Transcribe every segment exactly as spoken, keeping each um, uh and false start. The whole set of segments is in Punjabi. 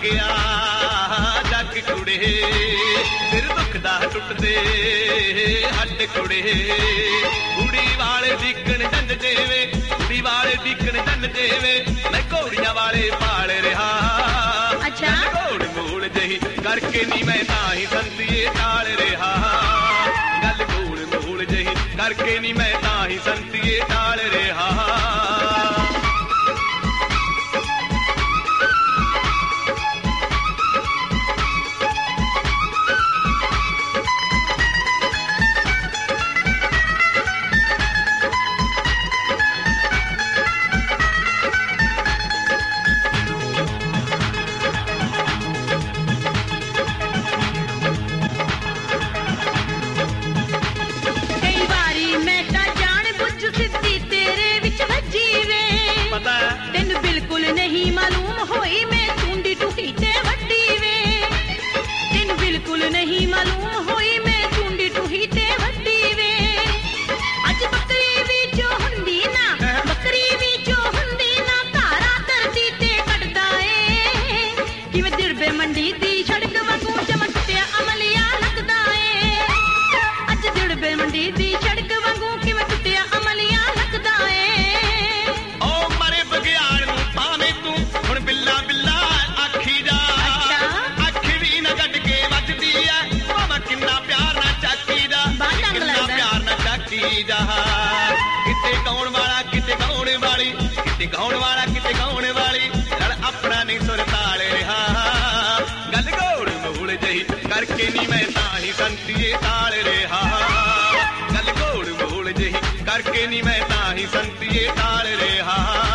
ਗਿਆ ਜੱਗ ਕੁੜੇ ਸਿਰ ਦੁਖਦਾ ਟੁੱਟਦੇ ਹੱਡ ਕੁੜੇ ਕੁੜੀ ਵਾਲੇ ਦੀਕਣ ਜੰਨ ਦੇਵੇ ਕੁੜੀ ਵਾਲੇ ਦੀਕਣ ਜੰਨ ਦੇਵੇ ਮੈਂ ਘੋੜੀਆਂ ਵਾਲੇ ਪਾਲ ਰਿਹਾ ਅੱਛਾ ਘੋੜ ਮੂਲ ਜਹੀ ਕਰਕੇ ਨੀ ਮੈਂ ਤਾਂ ਹੀ ਸੰਤੀਏ ਟਾਲ ਰਿਹਾ ਗੱਲ ਘੋੜ ਮੂਲ ਜਹੀ ਕਰਕੇ ਨੀ ਮੈਂ ਤਾਂ ਹੀ ਸੰਤੀਏ ਟਾਲ ਰਿਹਾ ਤੈਨੂੰ ਬਿਲਕੁਲ ਨਹੀਂ ਮਾਲੂਮ ਹੋਈ ਮੈਂ ਚੁੰਡੀ ਟੁੱਟੀ ਤੇ ਵੱਡੀ ਵੇ ਤੈਨੂੰ ਬਿਲਕੁਲ ਨਹੀਂ ਮਾਲੂਮ ਹੋਈ ਮੈਂ ਚੁੰਡੀ ਟੁੱਟੀ ਤੇ ਵੱਡੀ ਵੇ ਅੱਜ ਬੱਕਰੀ ਵੀ ਜੋ ਹੁੰਦੀ ਨਾ ਬੱਕਰੀ ਵੀ ਜੋ ਹੁੰਦੀ ਨਾ ਧਾਰਾ ਧਰਤੀ ਤੇ ਕੱਢਦਾ ਏ ਕਿਵੇਂ ਦਿਰਬੇ ਮੰਡੀ ਦੀ ਸੜਕ ਵਾਂਗੂ ਚਮਕਦਿਆ ਅਮਲੀਆ ਲੱਗਦਾ ਏ ਅੱਜ ਦਿਰਬੇ ਮੰਡੀ ਦੀ ਸੜਕ ਵਾਂਗੂ ਕਿਵੇਂ ਟੁੱਟਿਆ ਅਮਲੀਆ ਲੱਗਦਾ ਏ ਬਿੱਲਾ ਬਿੱਲਾ ਆਖੀ ਜਾ ਅੱਖ ਵੀ ਨਾ ਕੱਢ ਕੇ ਵੱਜਦੀ ਐ ਭਾਵੇਂ ਕਿੰਨਾ ਪਿਆਰ ਨਾ ਚਾਕੀ ਦਾ ਕਿੰਨਾ ਪਿਆਰ ਨਾ ਚਾਕੀ ਜਾ ਕਿਤੇ ਗਾਉਣ ਵਾਲਾ ਕਿਤੇ ਗਾਉਣ ਵਾਲੀ ਕਿਤੇ ਗਾਉਣ ਵਾਲਾ ਕਿਤੇ ਗਾਉਣ ਵਾਲੀ ਲੜ ਆਪਣਾ ਨਹੀਂ ਸੁਰ ਤਾਲ ਰਿਹਾ ਗੱਲ ਘੋੜ ਮੂਲ ਜਹੀ ਕਰਕੇ ਨੀ ਮੈਂ ਤਾਂ ਹੀ ਸੰਤੀਏ ਤਾਲ ਰਿਹਾ ਗੱਲ ਘੋੜ ਮੂਲ ਜਹੀ ਕਰਕੇ ਨੀ ਮੈਂ ਤਾਂ ਹੀ ਸੰਤੀਏ ਤਾਲ ਰਿਹਾ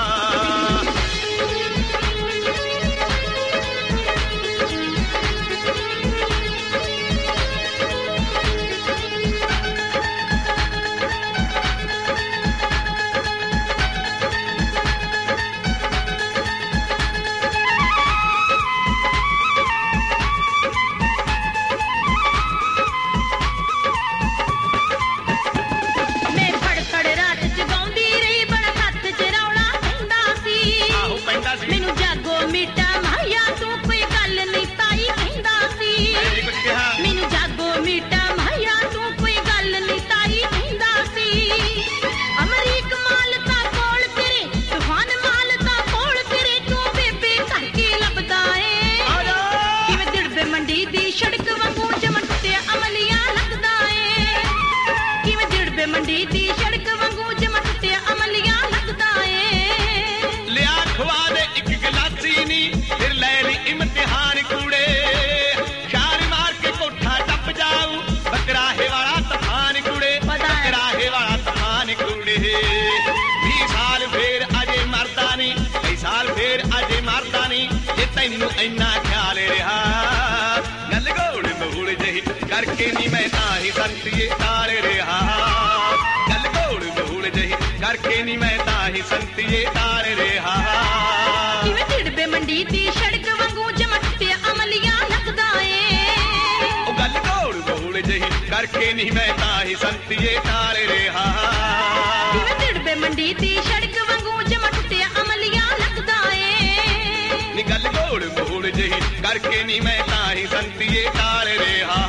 ਮੈਨੂੰ ਜਾਗੋ ਮੀਟਾ ਮਾਇਆ ਤੂੰ ਕੋਈ ਗੱਲ ਨਹੀਂ ਤਾਈ ਕਹਿੰਦਾ ਸੀ ਮੈਨੂੰ ਜਾਗੋ ਮੀਟਾ ਮਾਇਆ ਤੂੰ ਕੋਈ ਗੱਲ ਨਹੀਂ ਤਾਈ ਕਹਿੰਦਾ ਸੀ ਅਮਰੀਕ ਮਾਲ ਤਾਂ ਕੋਲ ਤੇਰੇ ਤੂਫਾਨ ਮਾਲ ਤਾਂ ਕੋਲ ਤੇਰੇ ਤੂੰ ਬੇਬੇ ਘਰ ਕੀ ਲੱਭਦਾ ਏ ਕਿਵੇਂ ਦਿੜਬੇ ਮੰਡੀ ਦੀ ਸੜਕ ਵਾਂਗੂ ਚਮਕਦਿਆ ਅਮਲੀਆ ਲੱਗਦਾ ਏ ਕਿਵੇਂ ਦਿੜਬੇ ਮੰਡੀ ਦੀ ਸੜਕ ਵਾਂਗੂ ਚਮਕਦਿਆ ਅਮਲੀਆ ਲੱਗਦਾ ਏ ਲਿਆ ਖਵਾ ਦੇ ਇੱਕ ਗਲਾਸੀ ਨੀ ਫਿਰ ਲੈ ਲਈ ਇਮਤਿਹਾਨ ਕੂੜੇ ਸ਼ਾਰ ਮਾਰ ਕੇ ਕੋਠਾ ਟੱਪ ਜਾਊ ਬਕਰਾਹੇ ਵਾਲਾ ਤੂਫਾਨ ਕੂੜੇ ਬਕਰਾਹੇ ਵਾਲਾ ਤੂਫਾਨ ਕੂੜੇ ਵੀਹ ਸਾਲ ਫੇਰ ਅਜੇ ਮਰਦਾ ਨੀ ਕਈ ਸਾਲ ਫੇਰ ਅਜੇ ਮਰਦਾ ਨੀ ਜੇ ਤੈਨੂੰ ਇੰਨਾ ਖਿਆਲ ਰਿਹਾ ਗੱਲ ਘੋੜ ਮੂਲ ਜਹੀ ਕਰਕੇ ਨੀ ਮੈਂ ਤਾਂ ਹੀ ਸੰਤੀਏ ਤਾਲ ਰਿਹਾ ਗੱਲ ਘੋੜ ਮੂਲ ਜਹੀ ਕਰਕੇ ਨੀ ਮੈਂ ਤਾਂ ਹੀ ਸੰਤੀਏ ਤਾਲ ਰਿਹਾ ਕਿਵੇਂ ਦਿੜਬੇ ਮੰਡੀ ਦੀ ਸੜਕ ਵਾਂਗੂ ਚਮਕਦਿਆ ਅਮਲੀਆ ਲੱਗਦਾ ਏ ਉਹ ਗੱਲ ਘੋੜ ਮੂਲ ਜਹੀ ਕਰਕੇ ਨੀ ਮੈਂ ਤਾਂ ਹੀ ਸੰਤੀਏ ਤਾਲ ਰਿਹਾ ਕਿਵੇਂ ਦਿੜਬੇ ਮੰਡੀ ਦੀ ਸੜਕ ਵਾਂਗੂ ਚਮਕਦਿਆ ਅਮਲੀਆ ਲੱਗਦਾ ਏ ਨੀ ਗੱਲ ਘੋੜ ਮੂਲ ਜਹੀ ਕਰਕੇ ਨੀ ਮੈਂ ਤਾਂ ਹੀ ਸੰਤੀਏ ਤਾਲ ਰਿਹਾ